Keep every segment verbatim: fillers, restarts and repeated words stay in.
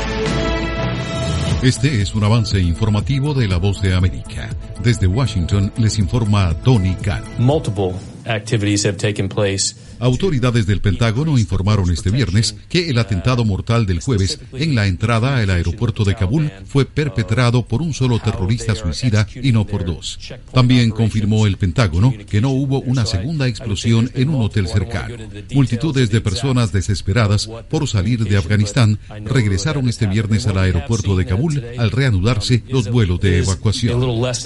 Este es un avance informativo de La Voz de América. Desde Washington les informa Tony Cano. Multiple activities have taken place. Autoridades del Pentágono informaron este viernes que el atentado mortal del jueves en la entrada al aeropuerto de Kabul fue perpetrado por un solo terrorista suicida y no por dos. También confirmó el Pentágono que no hubo una segunda explosión en un hotel cercano. Multitudes de personas desesperadas por salir de Afganistán regresaron este viernes al aeropuerto de Kabul al reanudarse los vuelos de evacuación.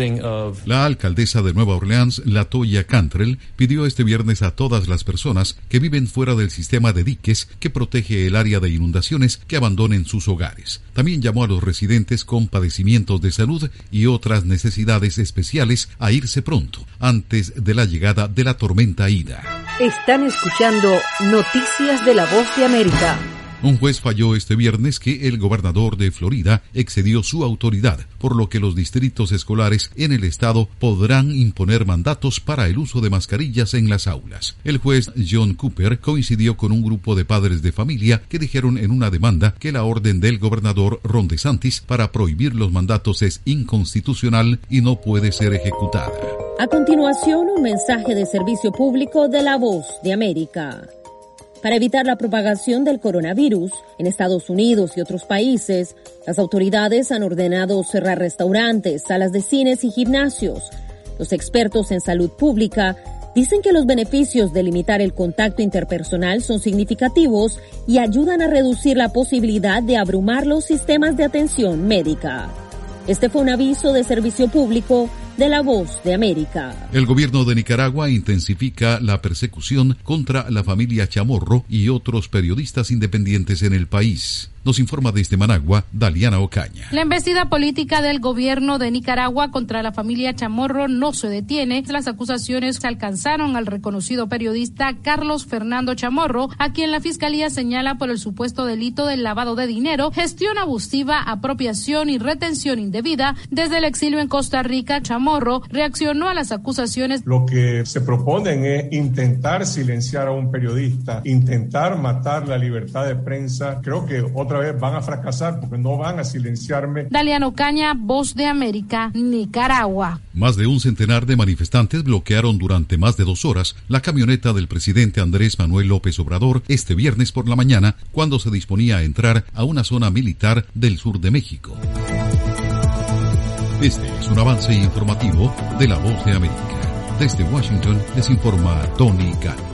La alcaldesa de Nueva Orleans, Latoya Cantrell, pidió este viernes a todas las personas que viven fuera del sistema de diques que protege el área de inundaciones que abandonen sus hogares. También llamó a los residentes con padecimientos de salud y otras necesidades especiales a irse pronto, antes de la llegada de la tormenta Ida. Están escuchando Noticias de La Voz de América. Un juez falló este viernes que el gobernador de Florida excedió su autoridad, por lo que los distritos escolares en el estado podrán imponer mandatos para el uso de mascarillas en las aulas. El juez John Cooper coincidió con un grupo de padres de familia que dijeron en una demanda que la orden del gobernador Ron DeSantis para prohibir los mandatos es inconstitucional y no puede ser ejecutada. A continuación, un mensaje de servicio público de La Voz de América. Para evitar la propagación del coronavirus en Estados Unidos y otros países, las autoridades han ordenado cerrar restaurantes, salas de cines y gimnasios. Los expertos en salud pública dicen que los beneficios de limitar el contacto interpersonal son significativos y ayudan a reducir la posibilidad de abrumar los sistemas de atención médica. Este fue un aviso de servicio público de La Voz de América. El gobierno de Nicaragua intensifica la persecución contra la familia Chamorro y otros periodistas independientes en el país. Nos informa desde Managua, Daliana Ocaña. La embestida política del gobierno de Nicaragua contra la familia Chamorro no se detiene. Las acusaciones alcanzaron al reconocido periodista Carlos Fernando Chamorro, a quien la fiscalía señala por el supuesto delito del lavado de dinero, gestión abusiva, apropiación y retención indebida. Desde el exilio en Costa Rica, Chamorro reaccionó a las acusaciones. Lo que se proponen es intentar silenciar a un periodista, intentar matar la libertad de prensa. Creo que otra vez van a fracasar porque no van a silenciarme. Daliana Ocaña, Voz de América, Nicaragua. Más de un centenar de manifestantes bloquearon durante más de dos horas la camioneta del presidente Andrés Manuel López Obrador este viernes por la mañana, cuando se disponía a entrar a una zona militar del sur de México. Este es un avance informativo de La Voz de América. Desde Washington les informa Tony Cano.